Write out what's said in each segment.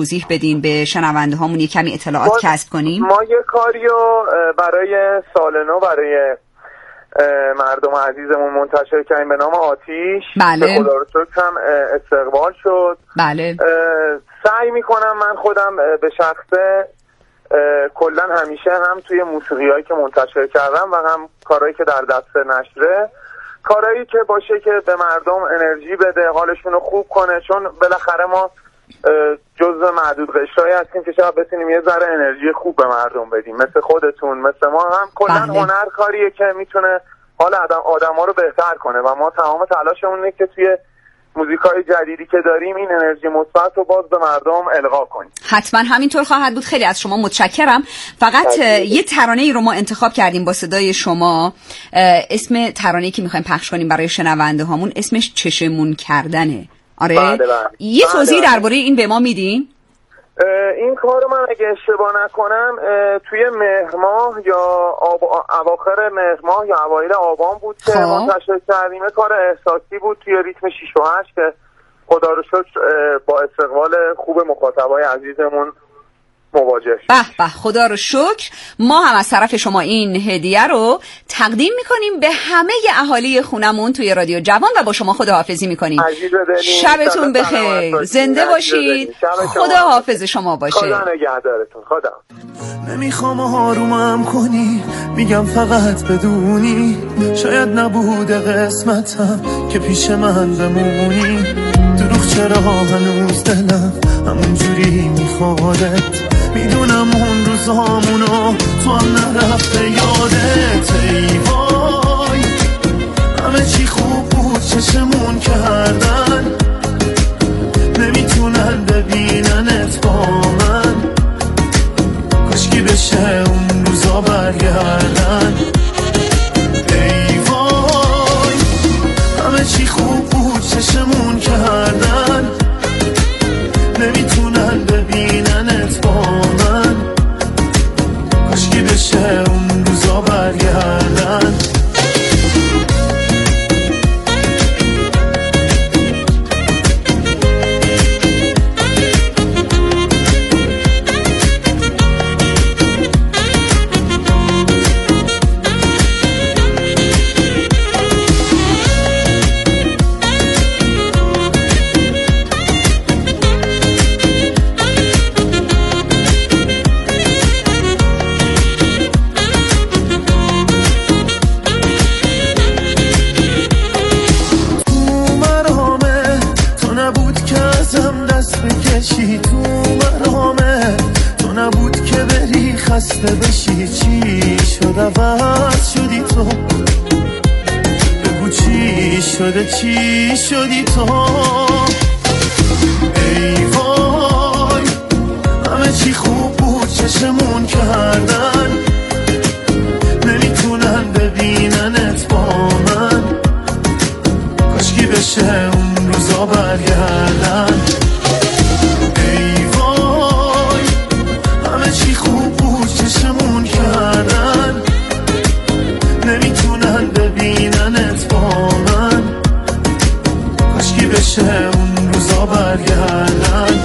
توضیح بدین به شنونده هامون، یه کمی اطلاعات کسب کنیم؟ ما یه کاریو برای سال نو برای مردم عزیزمون منتشر کردیم به نام آتیش. بله. خدا رو شکر هم استقبال شد. بله. سعی میکنم من خودم به شخصه کلا همیشه هم توی موسیقیایی که منتشر کردم و هم کارهایی که در دست نشره، کارهایی که باشه که به مردم انرژی بده، حالشون رو خوب کنه، چون بالاخره ما جزء معدود قشرایی هستیم که شاید بتونیم یه ذره انرژی خوب به مردم بدیم، مثل خودتون، مثل ما هم. کلا هنر کاریه که میتونه حال آدم‌ها رو بهتر کنه و ما تمام تلاشمون اینه که توی موزیکای جدیدی که داریم این انرژی مثبت رو باز به مردم القا کنیم. حتما همینطور خواهد بود. خیلی از شما متشکرم. فقط یه ترانه‌ای رو ما انتخاب کردیم با صدای شما. اسم ترانه‌ای که می‌خوایم پخش کنیم برای شنونده هامون اسمش چشمون کردنه. آره. بله. یه توضیح درباره این به ما میدین؟ این کار من اگه اشتباه نکنم توی مهر ماه یا اواخر مهر ماه یا اوایل آبان بود که منتشر کردیم. کار احساسی بود توی ریتم 6 و 8 که خدا رو شکر با استقبال خوب مخاطبای عزیزمون مواجه شد. به خدا رو شکر. ما هم از طرف شما این هدیه رو تقدیم میکنیم به همه اهالی خونمون توی رادیو جوان و با شما خداحافظی میکنیم. شبتون بخیر، زنده باشید، خدا حافظ شما باشه. خدا نگهدارتون. خدا. نمیخوام آرومم کنی، میگم فقط بدونی شاید نبوده قسمتم که پیش من بمونی. دروغ چرا هنوز دلم همونجوری میخوادت، میدونم اون روزامونو تو هم نرفته یادت. ای وای همه چی خوب بود چشمون کردن، نمیتونن ببیننت با من، کاشکی بشه اون روزا برگردن. ای وای همه چی خوب بود چشمون کردن، نمیتونن ببیننت با من، کاشکی بشه اون روزا برگردن. خسته بشی چی شد عوض شدی تو، بگو چی شده چی شدی تو. ای وای همه چی خوب بود چشمون کردن، نمیتونن ببیننت با من، کاشکی بشه اون روزا برگردن. ای وای همه چی خوب بود چشمون کردن، نمیتونن ببیننت با من، کاشکی بشه اون روزا برگردن.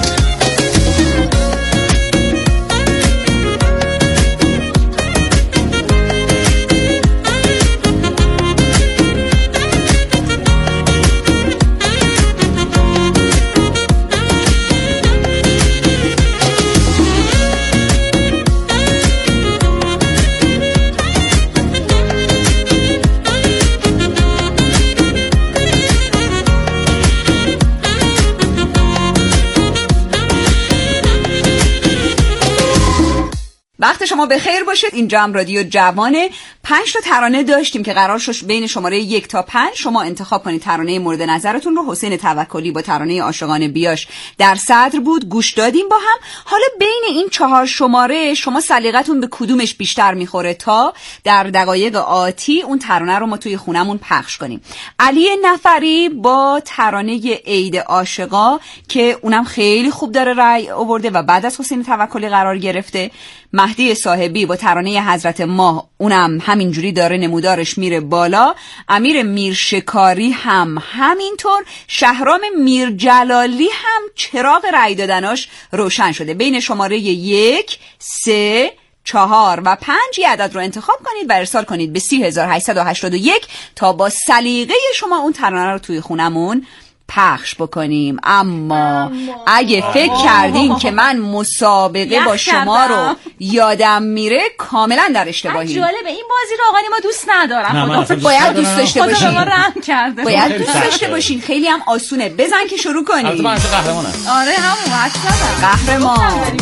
وقت شما بخیر باشید. اینجا هم رادیو جوانه. 5 تا ترانه داشتیم که قرار شد بین شماره 1 تا 5 شما انتخاب کنید ترانه مورد نظرتون رو. حسین توکلی با ترانه عاشقانه بیاش در صدر بود، گوش دادیم با هم. حالا بین این 4 شماره شما سلیقتون به کدومش بیشتر میخوره تا در دقایق آتی اون ترانه رو ما توی خونمون پخش کنیم. علی نفری با ترانه عید عاشقا که اونم خیلی خوب داره رأی آورده و بعد از حسین توکلی قرار گرفته. مهدی صاحبی با ترانه حضرت ماه اونم همینجوری داره نمودارش میره بالا. امیر میرشکاری هم همینطور. شهرام میرجلالی هم چراغ رأی دادناش روشن شده. بین شماره 1 3 4 و 5 یه عدد رو انتخاب کنید و ارسال کنید به 3881 تا با سلیقه شما اون ترانه رو توی خونمون پخش بکنیم. اما اگه فکر کردین که من مسابقه با شما رو یادم میره، کاملا در اشتباهی. جالبه این بازی رو آقا ما دوست ندارم. باید دوست داشته باشین. باید دوست داشته باشین. خیلی هم آسونه. بزن که شروع کنیم. البته من قهرمانم. آره همون حد زدم. قهرمان.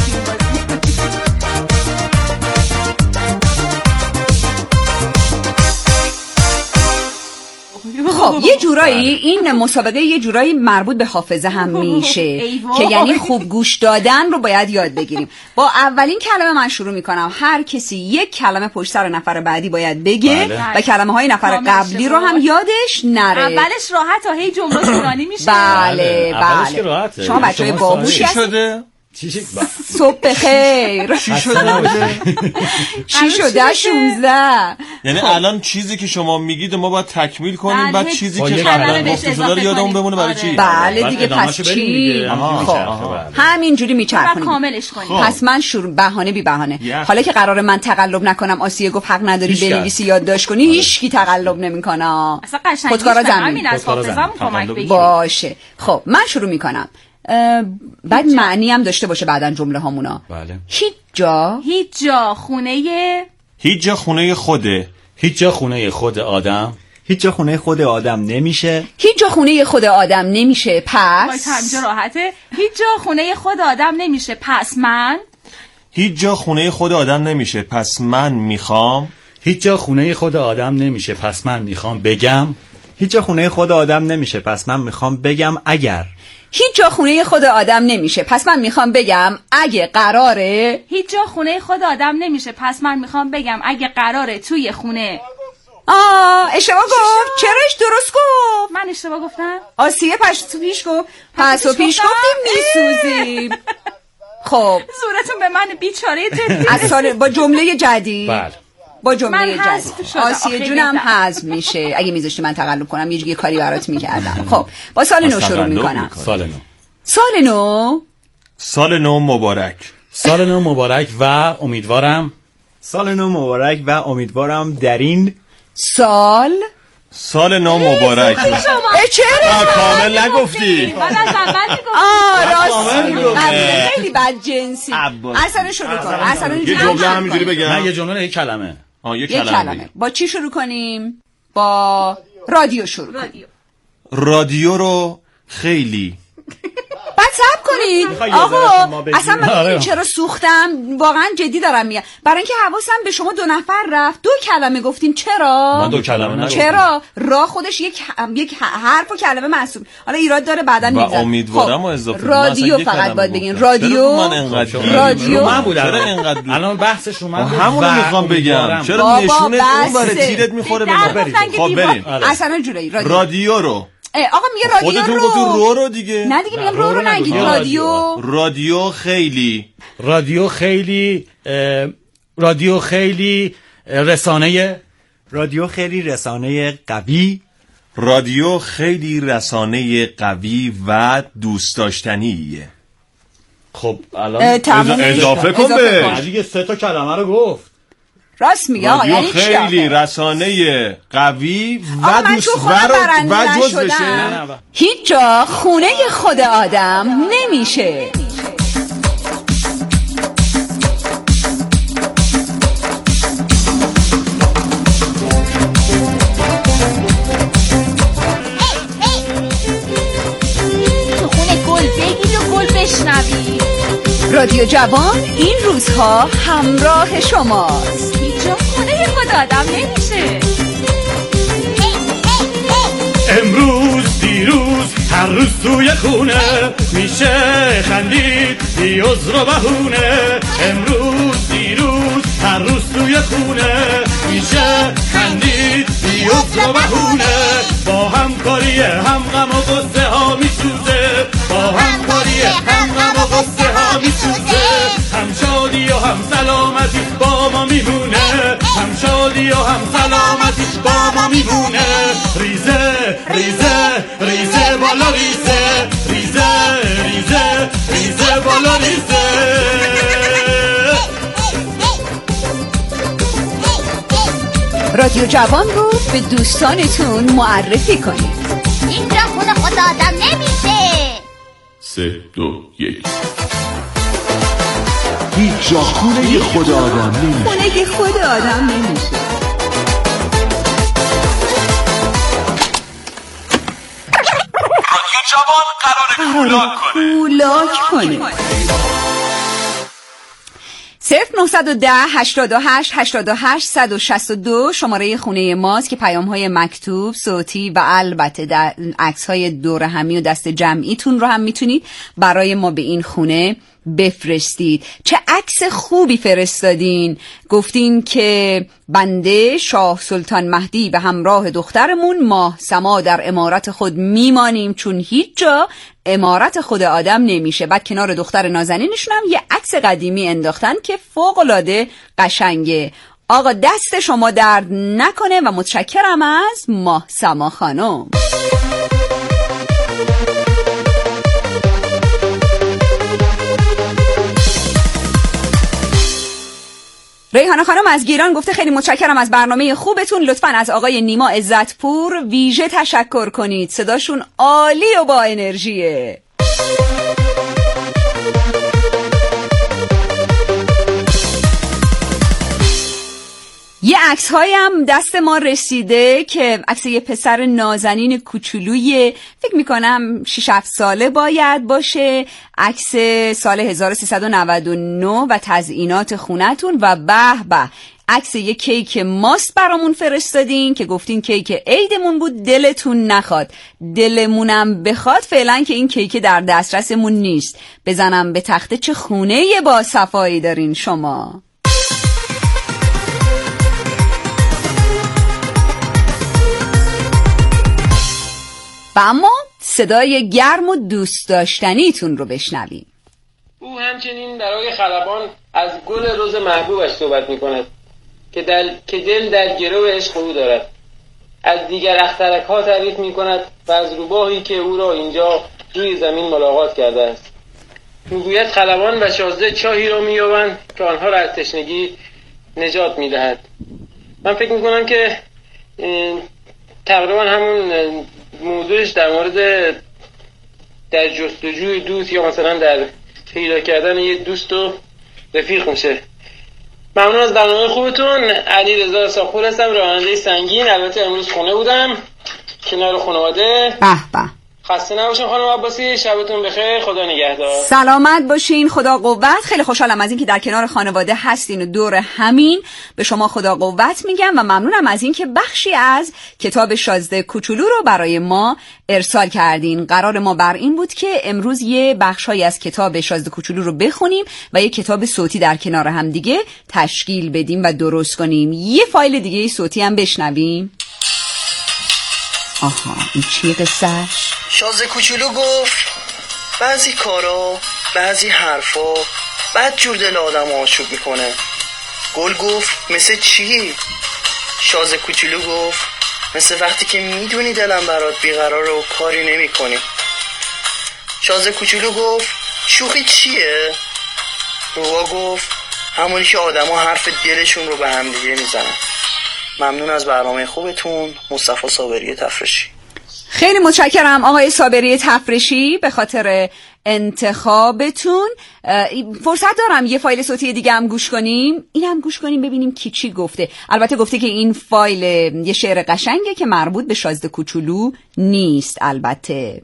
خب یه جورایی این مسابقه یه جورایی مربوط به حافظه هم میشه که یعنی خوب گوش دادن رو باید یاد بگیریم. با اولین کلمه من شروع میکنم. هر کسی یک کلمه پشت سر نفر بعدی باید بگه و کلمه های نفر قبلی رو هم یادش نره. اولش راحت هی جمله طولانی میشه. بله بله. شما بچهای باهوشی هستید. صبح بخیر. چی شده؟ 16 یعنی الان چیزی که شما میگید ما باید تکمیل کنیم، بعد چیزی که قبلا گفته شده رو یادمون بمونه برای چی؟ بله دیگه. پس چی؟ همینجوری میچرخونیم. کاملش کنیم. پس من بهانه بی بهانه. حالا که قراره من تقلب نکنم، آسیه گفت حق نداری بنویسی یادداشت کنی، هیچ کی تقلب نمیکنه. اصلا قشنگیش همین از حافظه‌مون کمک بگیریم. باشه. خب من شروع میکنم. بعد معنی هم داشته باشه بعدن جمله هامونا. بله. هیچ جا خونه خوده. هیچ جا خونه خود آدم. هیچ جا خونه خود آدم نمیشه. هیچ جا خونه خود آدم نمیشه. پس همینجا راحته. هیچ جا خونه خود آدم نمیشه. پس من. هیچ جا خونه خود آدم نمیشه. پس من میخوام. هیچ جا خونه خود آدم نمیشه. پس من میخوام بگم. هیچ جا خونه خود آدم نمیشه. پس من میخوام بگم اگر. هیچ جا خونه خود آدم نمیشه. پس من میخوام بگم اگه قراره. هیچ جا خونه خود آدم نمیشه. پس من میخوام بگم اگه قراره توی خونه. اشتباه گفت. چراش درست گفت؟ من اشتباه گفتم؟ آسیه پیش گفت. پس و پیش گفتیم میسوزیم. خب صورتون به من بیچاره جدی. از سال با جمله جدید. بله. با جمله جدید. آسیه جونم حذف میشه. اگه میذاشتی من تقلب کنم یه کاری برات میکردم. خب با سال نو شروع میکنم. سال نو مبارک. سال نو مبارک و امیدوارم. سال نو مبارک و امیدوارم در این سال نو مبارک. چرا؟ کامل نگفتی. من از اول میگفتم. راست. خیلی بد جنسی. اصلا شروع کن. یه جمله همینجوری بگم. نه یه جمله یک کلمه. یک کلمه. با چی شروع کنیم؟ با رادیو شروع کنیم. رادیو رو خیلی. بعد صبر کنید آقا. اصلا من چرا سوختم؟ واقعا جدی دارم میگم. برای اینکه حواسم به شما دو نفر رفت. 2 کلمه گفتین. چرا؟ من 2 کلمه نگفتم. چرا؟ را خودش یک حرف و کلمه محسوب. حالا ایراد داره بعدا میذارم. و امیدوارم اضافه. رادیو فقط باید بگین. رادیو. من بود. چرا اینقدر الان بحثش رو من همون میخوام بگم. چرا نشونه اون برای تیرت میخوره به ما؟ خب بریم. اصلا جوری رادیو رو. آقا میگه رادیو رو. خودتون گفتین رو دیگه. نه دیگه میگم رو نگید. رادیو خیلی. رادیو خیلی رسانه. رادیو خیلی رسانه قوی. رادیو خیلی رسانه قوی و دوست داشتنیه. خب الان اضافه کن به دیگه 3 تا کلمه رو گفت. راست میگه آقا. یعنی خیلی رسانه قوی و دوست و جز بشه. هیچ جا خونه خود آدم نمیشه. تو خونه گل بگیر و گل بشنوی. رادیو جوان این روزها همراه شماست. هیچ جا خونه خود آدم نمیشه. امروز دیروز هر روز توی خونه میشه خندید بی عذر و بهونه. امروز دیروز هر روز توی خونه میشه خندید بی عذر و بهونه. با همکاری هم غم و غصه ها میسوزه. با همکاری هم غم و غصه ها میسوزه. هم شادی و هم سلامتی با ما میمونه. هم هم شادی و هم سلامتی با ما میمونه. ریزه ریزه ریزه بالا ریزه، ریزه ریزه ریزه بالا ریزه. رادیو جوان رو به دوستانتون معرفی کنید. اینجا خونه خود آدم نمیشه. 3 2 1. هیچ جا خونه خود آدم نمیشه. خونه خود آدم نمیشه. رادیو جوان قراره کولاک کنه. 0910 88 88 162 شماره خونه ماست که پیام‌های مکتوب، صوتی و البته عکس‌های دور همی و دست جمعیتون رو هم میتونید برای ما به این خونه بفرستید. چه عکس خوبی فرستادین. گفتین که بنده شاه سلطان مهدی به همراه دخترمون ماه سما در امارت خود میمانیم چون هیچ جا امارت خود آدم نمیشه. بعد کنار دختر نازنینشون هم یه عکس قدیمی انداختن که فوق‌العاده قشنگه. آقا دست شما درد نکنه و متشکرم از ماه سما خانم. ریحانه خانم از گیلان گفته خیلی متشکرم از برنامه خوبتون. لطفاً از آقای نیما عزتپور ویژه تشکر کنید. صداشون عالی و با انرژیه. یه عکس هایم دست ما رسیده که عکس یه پسر نازنین کوچولوی فکر میکنم 6-7 ساله باید باشه. عکس سال 1399 و تزیینات خونتون و به به عکس یه کیک ماست برامون فرستادین که گفتین کیک عیدمون بود دلتون نخواد. دلمونم بخواد فعلا که این کیک در دسترسمون نیست. بزنم به تخته چه خونه با صفایی دارین شما. و اما صدای گرم و دوست داشتنیتون رو بشنویم. او همچنین برای خلبان از گل رز محبوبش صحبت می‌کند که دل در گرو عشق او دارد. از دیگر اخترک‌ها تعریف می‌کند و از روباهی که او را اینجا روی زمین ملاقات کرده است. می‌گوید خلبان و شازده چاهی را می‌یابند که آنها را از تشنگی نجات می‌دهد. من فکر می‌کنم که تقریبا همون موضوعش در مورد در جستجوی دوست یا مثلا در پیدا کردن یه دوست و رفیق میشه. ممنون از برنامه خوبتون. علیرضا ساپور هستم، راننده سنگین. البته امروز خونه بودم کنار خانواده. به به. خسته نباشین خانم عباسی، شبتون بخیر، خدا نگهدار. سلامت باشین، خدا قوت. خیلی خوشحالم از اینکه در کنار خانواده هستین و دور همین. به شما خدا قوت میگم و ممنونم از اینکه بخشی از کتاب شازده کوچولو رو برای ما ارسال کردین. قرار ما بر این بود که امروز یه بخشایی از کتاب شازده کوچولو رو بخونیم و یه کتاب صوتی در کنار هم دیگه تشکیل بدیم و درست کنیم. یه فایل دیگه صوتی هم بشنویم. آها این چیه قصه‌اش؟ شازده کوچولو گفت بعضی کارا، بعضی حرفا بد جور دل آدم آشوب میکنه. گل گفت مثل چی؟ شازده کوچولو گفت مثل وقتی که میدونی دلم برات بیقراره و کاری نمی کنی. شازده کوچولو گفت شوخی چیه؟ روبا گفت همونی که آدم ها حرف دلشون رو به هم دیگه میزنن. ممنون از برنامه خوبتون. مصطفی صابری تفرشی. خیلی متشکرم آقای صابری تفرشی به خاطر انتخابتون. فرصت دارم یه فایل صوتی دیگه هم گوش کنیم. این هم گوش کنیم ببینیم کی چی گفته. البته گفته که این فایل یه شعر قشنگه که مربوط به شازده کوچولو نیست. البته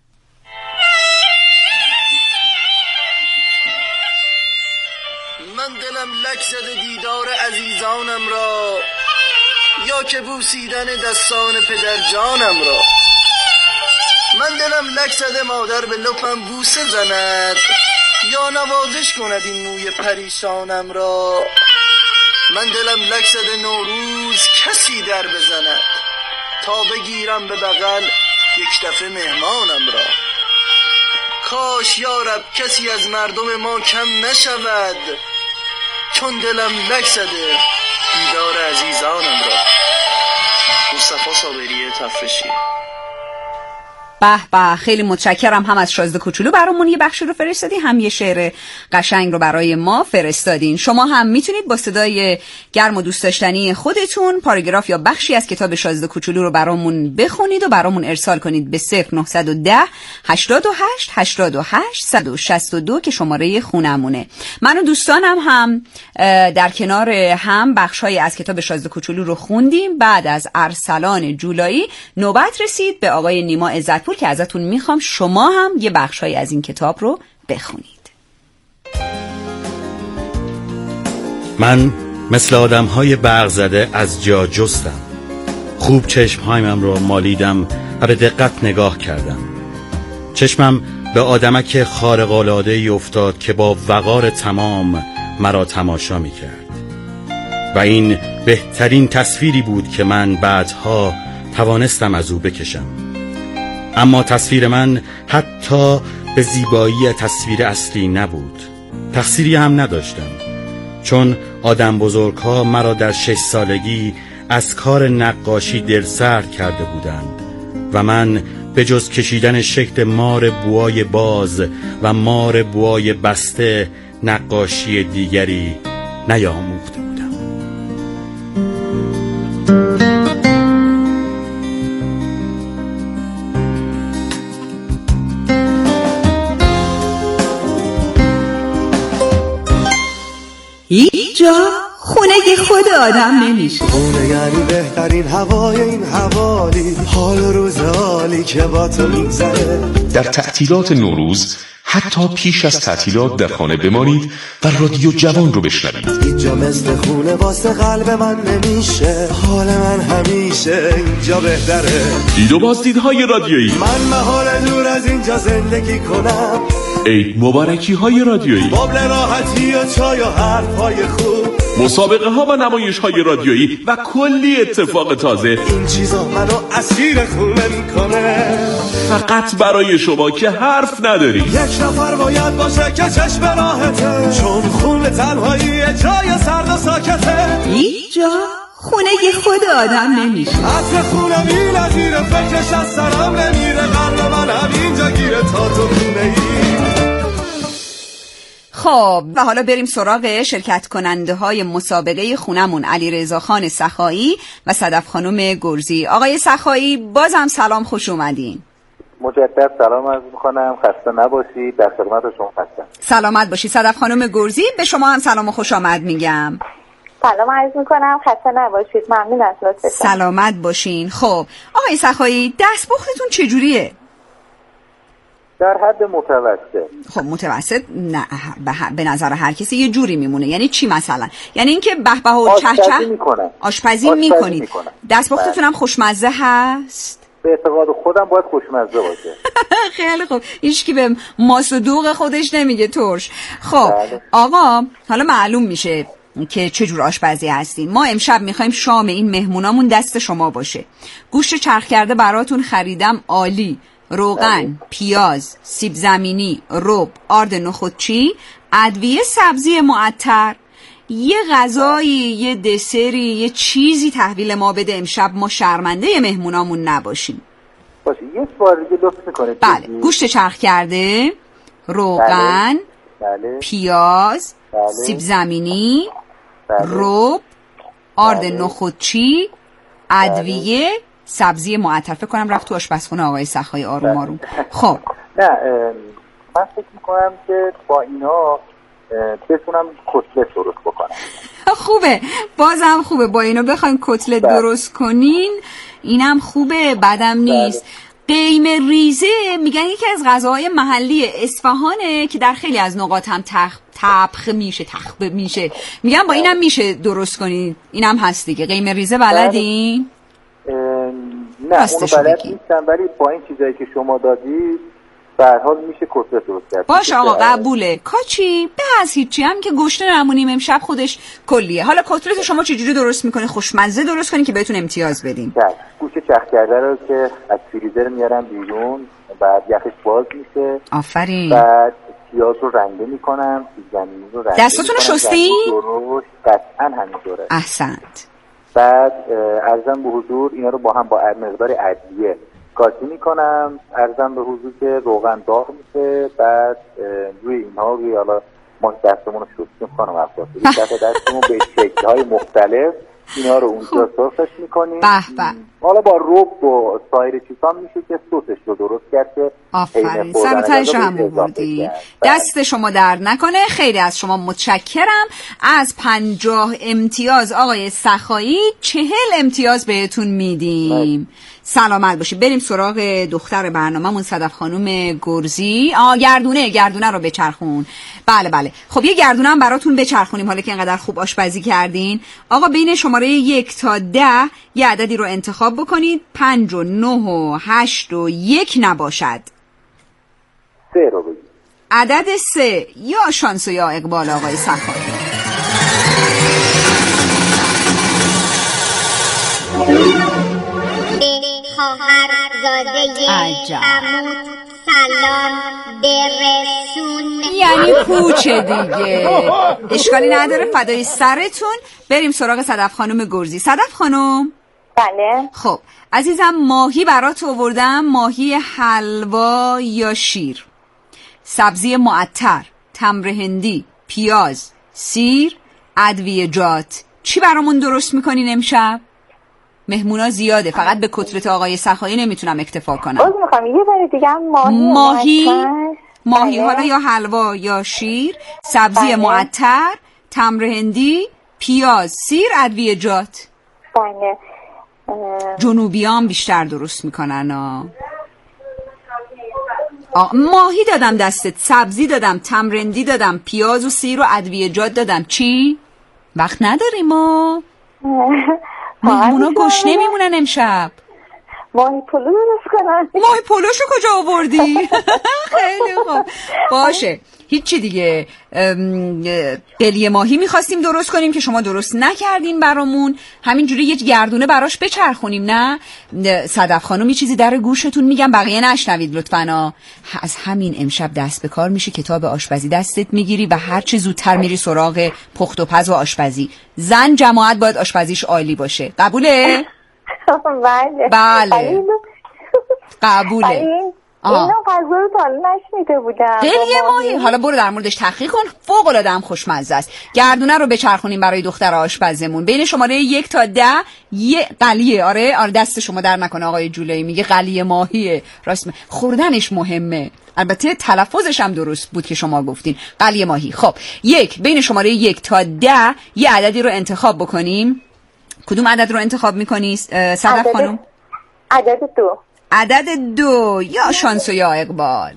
من دلم لک زده دیدار عزیزانم را، یا که بوسیدن دستان پدر جانم را. من دلم لک زده مادر به لپم بوسه زند، یا نوازش کند این موی پریشانم را. من دلم لک زده نوروز کسی در بزند، تا بگیرم به بغل یک دفعه مهمانم را. کاش یارب کسی از مردم ما کم نشود، چون دلم لک زده دیدار عزیزانم را. مصطفی صابری تفرشی. به به، خیلی متشکرم. هم از شازده کوچولو برامون یه بخشی رو فرستادی، هم یه شعر قشنگ رو برای ما فرستادین. شما هم میتونید با صدای گرم و دوست داشتنی خودتون پاراگراف یا بخشی از کتاب شازده کوچولو رو برامون بخونید و برامون ارسال کنید به 0910 88 88 162 که شماره خونمونه. من و دوستانم هم در کنار هم بخش‌های از کتاب شازده کوچولو رو خوندیم. بعد از ارسلان جولایی نوبت رسید به آقای نیما عزتپور که ازتون میخوام شما هم یه بخشای از این کتاب رو بخونید. من مثل آدم‌های برق زده از جا جستم. خوب چشمهایم رو مالیدم و به دقت نگاه کردم. چشمم به آدمک خارق‌العاده‌ای افتاد که با وقار تمام مرا تماشا میکرد و این بهترین تصویری بود که من بعدها توانستم از او بکشم. اما تصویر من حتی به زیبایی تصویر اصلی نبود. تقصیری هم نداشتم، چون آدم بزرگها مرا در 6 سالگی از کار نقاشی دلسرد کرده بودند و من به جز کشیدن شکل مار بوای باز و مار بوای بسته نقاشی دیگری نیاموخته بودم. اینجا خونه خود آدم نمیشه. خونه یعنی بهترین هوای این حوالی، حال و روز حالی که با تو میگذره. در تعطیلات نوروز حتی پیش از تعطیلات در خانه بمانید و رادیو جوان رو بشنوید. اینجا مثل خونه واسه قلب من نمیشه، حال من همیشه اینجا بهتره. دید و بازدیدهای رادیویی، من محال دور از اینجا زندگی کنم. عید مبارکی های رادیویی، مبل راحتی و چای و حرفای خوب، مسابقه ها و نمایش های رادیویی و کلی اتفاق تازه. این چیزا منو اسیر خونه میکنه، فقط برای شما که حرف نداری. یک نفر باید باشه که چشم راحته، چون خونه تنهایی جای سرد و ساکته. اینجا خونه خود آدم نمیشه. عطر خونه بی نظیره، فکرش از سرم نمیره، قلب من همینجا گیره تا تو خونه ای. خب و حالا بریم سراغ شرکت کننده های مسابقه خونمون، علیرضا خان سخایی و صدف خانم گرزی. آقای سخایی بازم سلام، خوش اومدین. مجدد سلام عرض میکنم، خسته نباشید، در خدمت شما هستم. سلامت باشید. صدف خانم گرزی به شما هم سلام و خوش آمد میگم. سلام عرض میکنم، خسته نباشید، ممنون از لطفتون. سلامت باشین. خب آقای سخایی دستپختتون چجوریه؟ در حد متوسط. خب متوسط نه، به نظر هر کسی یه جوری میمونه. یعنی چی مثلا؟ یعنی اینکه به به و چهچه آشپزی میکنید. دستپختتون هم خوشمزه هست؟ به اعتقاد خودم باید خوشمزه باشه. خیلی خوب، هیچکی به ماست و دوغ خودش نمیگه ترش. خب آقا حالا معلوم میشه که چجور آشپزی هستین. ما امشب میخوایم شام این مهمونامون دست شما باشه. گوشت چرخ کرده براتون خریدم، عالی. روغن، پیاز، سیب زمینی، رب، آرد نخودچی، ادویه سبزی معطر، یه غذایی، یه دسری، یه چیزی تحویل ما بده امشب ما شرمنده مهمونامون نباشیم. باشه یه بار دیگه لطف میکنید. بله، گوشت چرخ کرده، روغن، بله. پیاز، بله. سیب زمینی، بله. رب، آرد بله. نخودچی، ادویه سبزی معطر. فکر کنم رفت تو آشپزخونه آقای سخایی آروم آروم. خب نه من فکر میکنم که با اینا بتونم کتلت درست بکنم. خوبه، بازم خوبه با اینا بخوایم کتلت درست کنین، اینم خوبه، بدم نیست. قیمه ریزه میگن یکی از غذاهای محلی اصفهانه که در خیلی از نقاط هم تبخ میشه. میگن با اینم میشه درست کنین. اینم هست دیگه. قیمه ریزه بلدین؟ نه اونو بلد نیستم، ولی با این چیزایی که شما دادید به هر حال میشه کتلت درست کرد. باشه آقا قبوله. کاچی به از هیچی، هم که گوشت نمونیم امشب خودش کلیه. حالا کتلت شما چجوری درست میکنی؟ خوشمزه درست کنی که بهتون امتیاز بدیم. گوشت چرخ کرده رو که از فریزر میارم بیرون، بعد یخش باز میشه. آفرین. بعد پیاز رو رنده میکنم، سیب زمینی رو رنده دستاتون رو شستین؟ درست قطعا همینطوره. احسنت. بعد عرضم به حضور اینا رو با هم با مقدار ادویه قاطی میکنم. عرضم به حضور که روغن داغ میشه. بعد روی اینها روی حالا ما دستمون رو شستیم خانم عباسی دستمون به شکل‌های مختلف اینا رو اونجا سرخش میکنیم. حالا با رب و سایر چیزا میشه که سسش رو درست کرد که آفرین سرتایش هم بودی. دست شما درد نکنه. خیلی از شما متشکرم. از 50 امتیاز آقای سخایی 40 امتیاز بهتون میدیم. سلامت باشی. بریم سراغ دختر برنامه‌مون صدف خانم گرزی. گردونه رو بچرخون. بله خب یه گردونه هم براتون بچرخونیم حالا که اینقدر خوب آشپزی کردین. آقا بین شماره 1 تا 10 یه عددی رو انتخاب بکنید. 5 و 9 و 8 و 1 نباشد. 3 رو بگید. عدد 3 یا شانس یا اقبال آقای سخایی. خواهرزاده عمود سلام برسون. یعنی پوچه دیگه. اشکالی نداره فدای سرتون. بریم سراغ صدف خانم گرزی. صدف خانم. بله. خب عزیزم ماهی برات آوردم. ماهی حلوا یا شیر، سبزی معطر، تمر هندی، پیاز، سیر، ادویه‌جات. چی برامون درست میکنین امشب؟ مهمونا زیاده فقط به کتلت آقای سخایی نمیتونم اکتفا کنم. باز میخوام یه بار دیگه ماهی حالا یا حلوا یا شیر، سبزی معطر، تمر هندی، پیاز، سیر، ادویه‌جات. بله. جنوبیان بیشتر درست میکنن. ماهی دادم دستت، سبزی دادم، تمر هندی دادم، پیاز و سیر و ادویه‌جات دادم. چی؟ وقت نداریم ما. مهمونا گشنه میمونن امشب. ماهی پلو درست کنن. ماهی پلوشو کجا آوردی؟ خیلی خوب باشه. هیچی دیگه. قلیه ماهی میخواستیم درست کنیم که شما درست نکردین برامون. همینجوری یه گردونه براش بچرخونیم. نه صدف خانم یه چیزی در گوشتون میگم بقیه نشنوید لطفاً. از همین امشب دست به کار میشه. کتاب آشپزی دستت میگیری و هر چه زودتر میری سراغ پخت و پز و آشپزی. زن جماعت باید آشپزیش عالی باشه. قبوله؟ بله قبوله. اینا غذا رو تا نشنیده بودم. قلیه ماهی حالا برو در موردش تحقیق کن. فوق العاده هم خوشمزه است. گردونه رو بچرخونیم برای دختر آشپزمون. بین شماره 1 تا 10 یه قلیه. آره دست شما در نکنه آقای جولایی میگه قلیه ماهیه. راست خوردنش مهمه. البته تلفظش هم درست بود که شما گفتین قلیه ماهی. خب بین شماره 1 تا 10 یه عددی رو انتخاب بکنیم. کدوم عدد رو انتخاب میکنی صدف خانم؟ عدد 2. عدد 2 یا شانس و یا اقبال.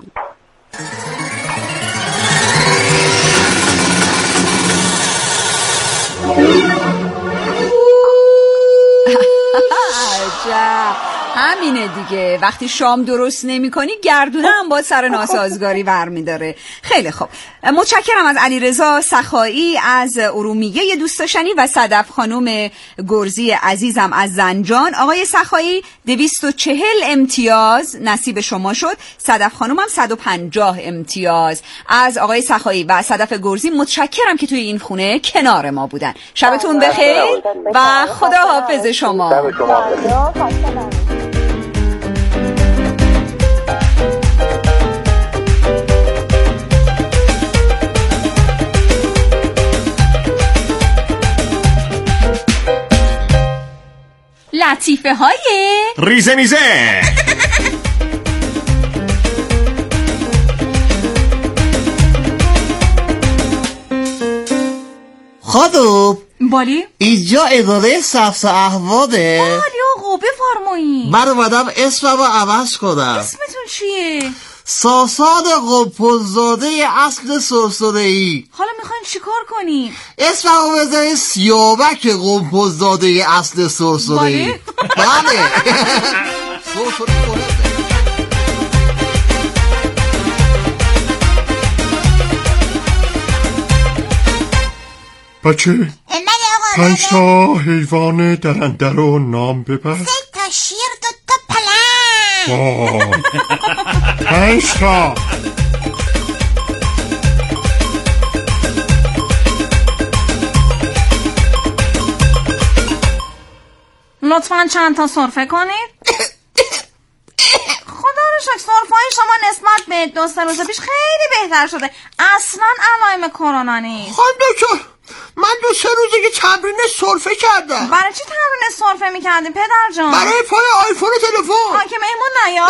عجب همینه دیگه. وقتی شام درست نمی کنی گردونه هم با سر ناسازگاری برمیداره. خیلی خوب متشکرم از علیرضا سخایی از ارومیه دوست داشتنی و صدف خانم گرزی عزیزم از زنجان. آقای سخایی 240 امتیاز نصیب شما شد. صدف خانم هم 150 امتیاز. از آقای سخایی و صدف گرزی متشکرم که توی این خونه کنار ما بودن. شبتون بخیر و خدا حافظ شما. لطیفه های ریزه میزه. خانم بالی اینجا اداره ثبت احواله. بالی آقا بفرمایید. من اومدم اسممو عوض کنم. اسمتون چیه؟ ساسان قمپلزاده اصل سرسره‌ای. حالا میخواین چیکار کنیم؟ اسممو بذارید سیامک قمپلزاده اصل سرسره‌ای. بله سرسره‌ای. بچه 5 تا حیوان درنده رو نام ببر. 3 تا شیر 2 تا پلنگ. 5 تا. لطفاً چند تا سرفه کنید. خدا رو شکر سرفه‌های شما نسبت به 2-3 روز پیش خیلی بهتر شده. اصلاً علائم کرونا نیست. خانم دکتر، من 2-3 روزه که تمرین سرفه کردم. برای چی تمرین سرفه میکردیم پدر جان؟ برای پای آیفون تلفن. که مهمون نیاد.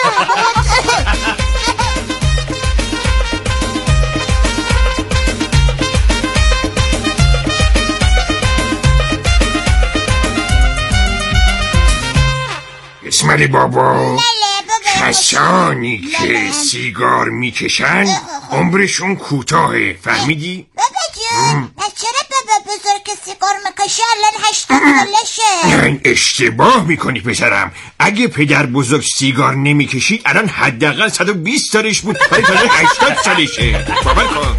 اسماعیل بابا، کسانی که سیگار میکشن عمرشون کوتاهه، فهمیدی؟ بابا جون، چرا بابا بزرگ که سیگار میکشه الان 80 سالشه؟ اشتباه میکنی پسرم. اگه پدر بزرگ سیگار نمیکشید الان حداقل 120 سالش بود، ولی تازه 80 سالشه. باور کن.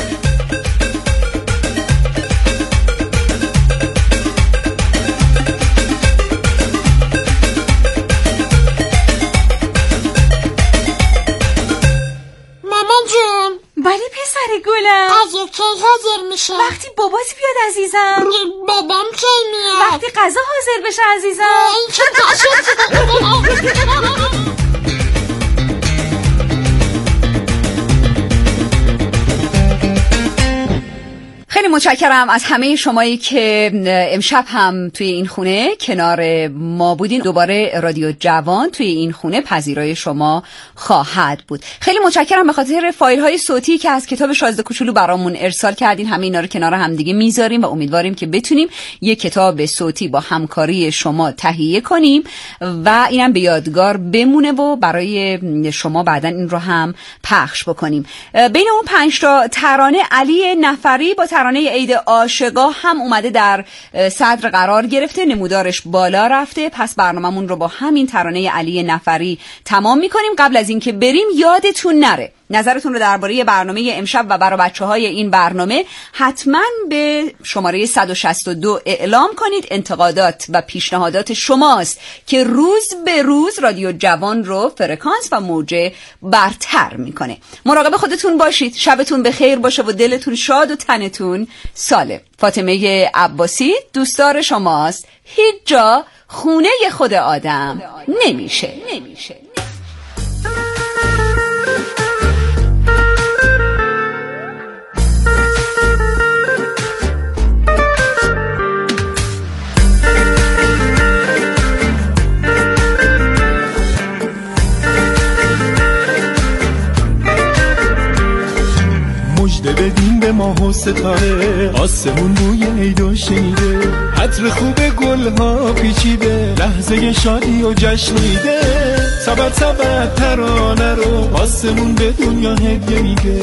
ولی پسر گلم از کی حاضر میشه؟ وقتی بابات بیاد عزیزم. بابام کی میاد؟ وقتی غذا حاضر بشه عزیزم. این چه خیلی متشکرم از همه شمایی که امشب هم توی این خونه کنار ما بودین. دوباره رادیو جوان توی این خونه پذیرای شما خواهد بود. خیلی متشکرم به خاطر فایل های صوتی که از کتاب شازده کوچولو برامون ارسال کردین. همه اینا رو کنار هم دیگه میذاریم و امیدواریم که بتونیم یک کتاب صوتی با همکاری شما تهیه کنیم و اینم به یادگار بمونه و برای شما بعدن این رو هم پخش بکنیم. بین اون 5 تا ترانه علی نفری با ترانه عید عاشقا هم اومده در صدر قرار گرفته، نمودارش بالا رفته. پس برنامه‌مون رو با همین ترانه علی نفری تمام می‌کنیم. قبل از اینکه بریم یادتون نره نظرتون رو درباره برنامه امشب و برای بچه‌های این برنامه حتما به شماره 162 اعلام کنید. انتقادات و پیشنهادات شماست که روز به روز رادیو جوان رو فرکانس و موجه برتر میکنه. مراقب خودتون باشید. شبتون بخیر باشه و دلتون شاد و تنتون سالم. فاطمه عباسی دوستدار شماست. هیچ جا خونه خود آدم نمیشه. مژده بدین به ماه و ستاره، آسمون بوی عیدو شنیده، عطر خوب گلها پیچیده، لحظه شادی و جشن میده، سبت سبت ترانه رو آسمون به دنیا هدیه میده.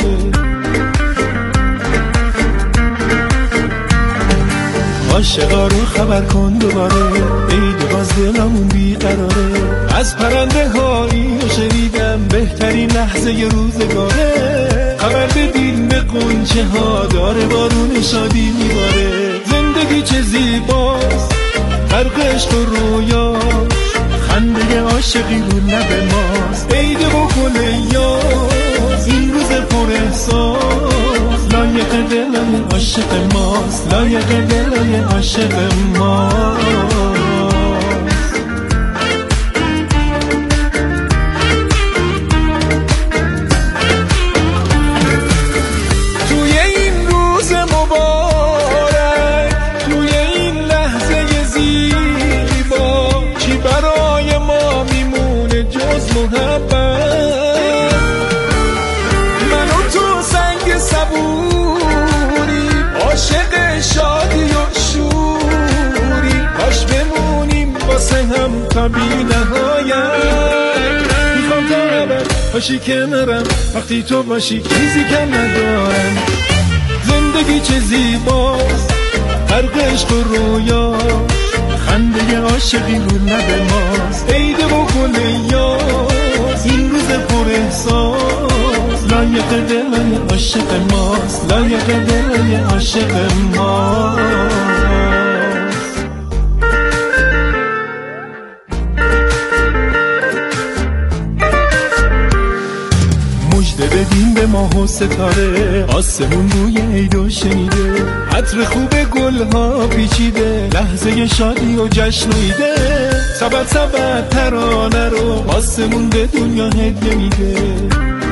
عاشقا رو خبر کن دوباره، عید باز دلمون بیقراره، از پرنده هایی شنیدم بهترین لحظه ی روزگاره، خبر بدین به قنچه ها داره بارون شادی میباره، زندگی چه زیباست غرق عشق و رویا، خنده عاشقی رو لب ماست، عید و گل یاز این روز پر احساس، لایق دلای عاشق ماست، لایق دلای عاشق ماست. تا بی نهایت میخوام تا ابد باشی کنارم، وقتی تو باشی چیزی کم ندارم، زندگی چه زیباست غرق عشق و رویا، خنده عاشقی رو لب ماست، عید و گل یاز این روز پر احساس، لایق دلای عاشق ماست، لایق دلای عاشق ماست. بدین به ماه و ستاره، آسمون بوی عیدو شنیده، عطر خوب گلها پیچیده، لحظه شادی و جشن و ایده، سبت سبت ترانه رو آسمون به دنیا هدیه میده.